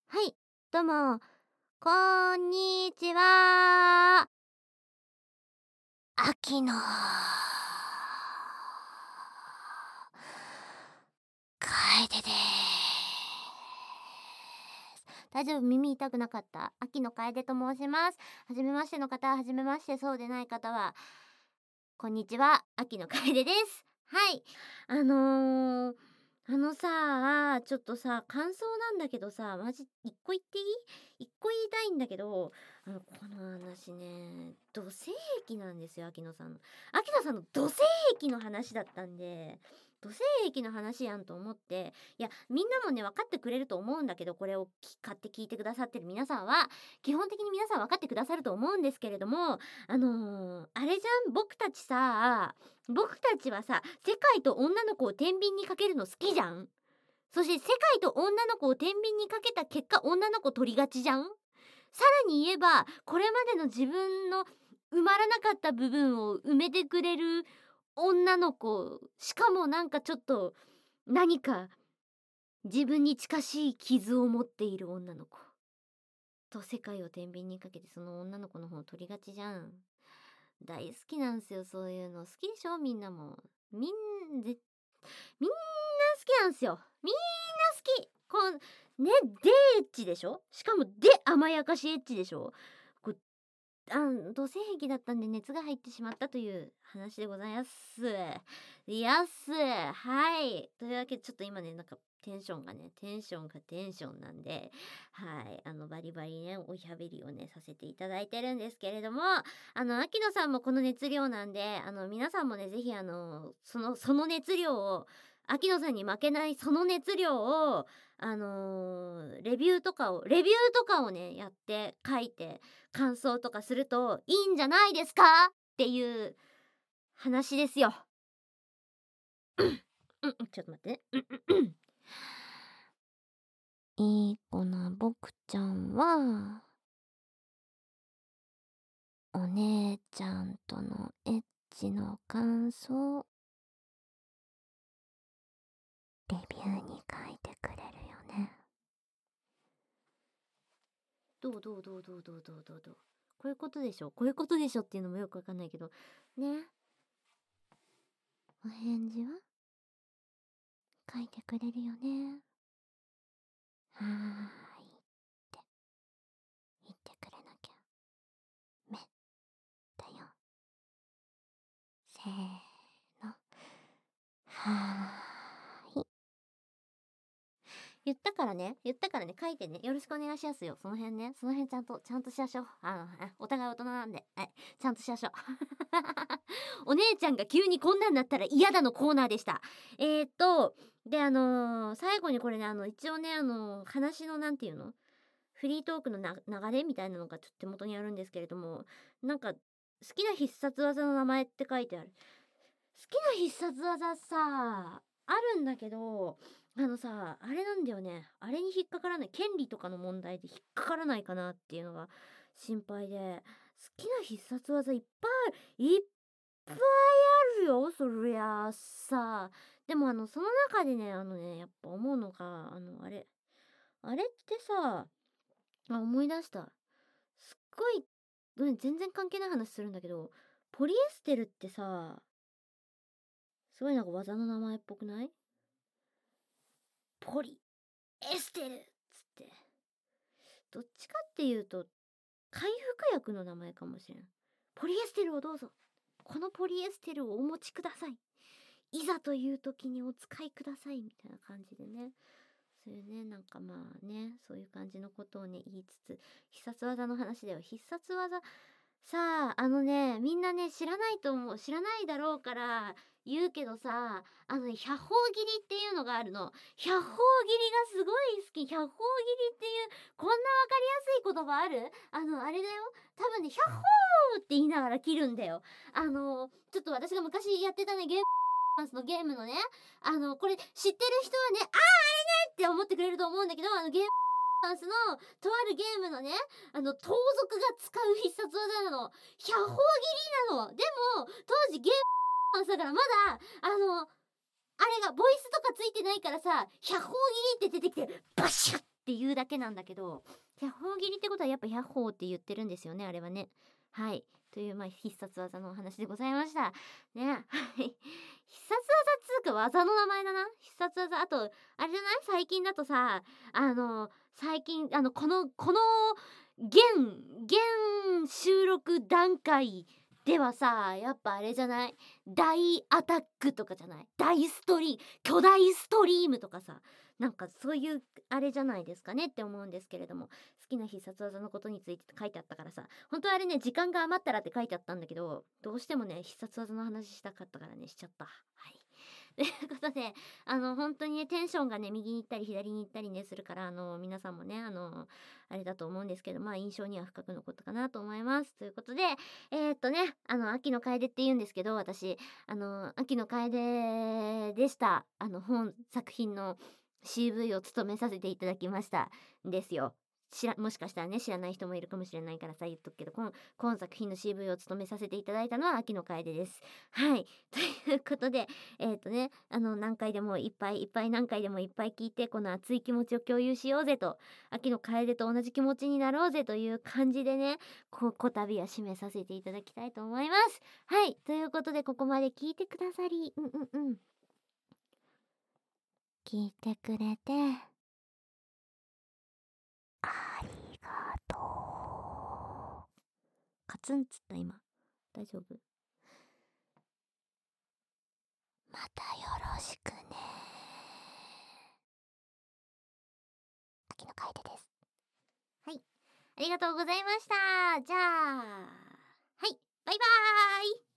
はい、どうも、こんにちは。秋の楓です。大丈夫、耳痛くなかった？秋の楓と申します。はじめましての方ははじめまして、そうでない方はこんにちは、秋の楓です。はい。ちょっとさ、感想なんだけどさ、マジ一個言っていい？一個言いたいんだけど、この話ね、土性癖なんですよ、秋野さんの土性癖の話だったんで、土性癖の話やんと思って、いや、みんなもね、分かってくれると思うんだけど、これを買って聞いてくださってる皆さんは、基本的に皆さん分かってくださると思うんですけれども、あれじゃん、僕たちはさ、世界と女の子を天秤にかけるの好きじゃん。そして世界と女の子を天秤にかけた結果、女の子取りがちじゃん。さらに言えば、これまでの自分の埋まらなかった部分を埋めてくれる女の子、しかもなんかちょっと何か自分に近しい傷を持っている女の子と世界を天秤にかけて、その女の子の方を取りがちじゃん。大好きなんすよ、そういうの。好きでしょ、みんなも。みんな好きなんすよ。みんな好き。ね、でエッチでしょ、しかもで甘やかしエッチでしょ。こ土性癖だったんで熱が入ってしまったという話でございます。はい。というわけでちょっと今ね、なんかテンションがテンションなんで、はい。バリバリね、おしゃべりをね、させていただいてるんですけれども、秋野さんもこの熱量なんで、皆さんもね、ぜひその熱量を、秋野さんに負けないその熱量を、レビューとかをね、やって書いて、感想とかするといいんじゃないですかっていう話ですよ。ちょっと待ってね。いい子な僕ちゃんは、お姉ちゃんとのエッチの感想、レビューに書いてくれるよね。どうこういうことでしょ、こういうことでしょっていうのもよくわかんないけど。ね。お返事は書いてくれるよね。はーいって言ってくれなきゃ。めだよ。せーの。はーい。言ったからね、書いてね、よろしくお願いしますよ。その辺ね、その辺ちゃんとしましょう。お互い大人なんで、はい、ちゃんとしましょう。お姉ちゃんが急にこんなんなったら嫌だのコーナーでした。で、最後にこれね、一応ね、話のなんていうの、フリートークの流れみたいなのがちょっと手元にあるんですけれども、なんか、好きな必殺技の名前って書いてある。好きな必殺技さ、あるんだけど、あれなんだよね。あれに引っかからない、権利とかの問題で引っかからないかなっていうのが心配で、好きな必殺技いっぱいあるよ、そりゃさ。でもその中でね、やっぱ思うのが、あれってさ、思い出した。すっごい、全然関係ない話するんだけど、ポリエステルってさ、すごいなんか技の名前っぽくない？ポリエステルっつって。どっちかっていうと、回復薬の名前かもしれん。ポリエステルをどうぞ。このポリエステルをお持ちください。いざという時にお使いください。みたいな感じでね。そういうね、なんかまあね、そういう感じのことをね、言いつつ、必殺技の話だよ。必殺技、さあ、みんなね、知らないだろうから言うけどさ、百宝切りっていうのがあるの。百宝切りがすごい好き。百宝切りっていう、こんなわかりやすい言葉ある？あれだよ。多分ね、百宝って言いながら切るんだよ。ちょっと私が昔やってたね、のゲームのね、これ知ってる人はね、って思ってくれると思うんだけど、ゲームバンスのとあるゲームのね、盗賊が使う必殺技なの。百宝切りなの。でも、当時ゲームバンスだからまだ、あれがボイスとかついてないからさ、百宝切りって出てきて、バシュッってっていうだけなんだけど、百歩切りってことはやっぱ百歩って言ってるんですよね、あれはね。はい。という、必殺技のお話でございました。ね。はい。必殺技つうか技の名前だな。必殺技。あと、あれじゃない最近だとさ、最近、現収録段階ではさ、やっぱあれじゃない大アタックとかじゃない巨大ストリームとかさ、なんかそういうあれじゃないですかねって思うんですけれども、好きな必殺技のことについて書いてあったからさ、本当はあれね、時間が余ったらって書いてあったんだけど、どうしてもね、必殺技の話したかったからね、しちゃった。はい。ということで、本当にね、テンションがね、右に行ったり左に行ったりね、するから、皆さんもね、あれだと思うんですけど、印象には深く残ったかなと思います。ということで、秋の楓って言うんですけど、私、秋の楓でした。本作品の CV を務めさせていただきました。ですよ。もしかしたらね、知らない人もいるかもしれないからさ、言っとくけど、今作品の CV を務めさせていただいたのは秋の楓です。はい。ということで、何回でもいっぱいいっぱい何回でもいっぱい聞いて、この熱い気持ちを共有しようぜと、秋の楓と同じ気持ちになろうぜという感じでね、こたびは締めさせていただきたいと思います。はい。ということで、ここまで聞いてくださり、聞いてくれて、ありがとう。カツンつった今。大丈夫？またよろしくね。秋の楓です。はい。ありがとうございました。じゃあ、はい。バイバーイ。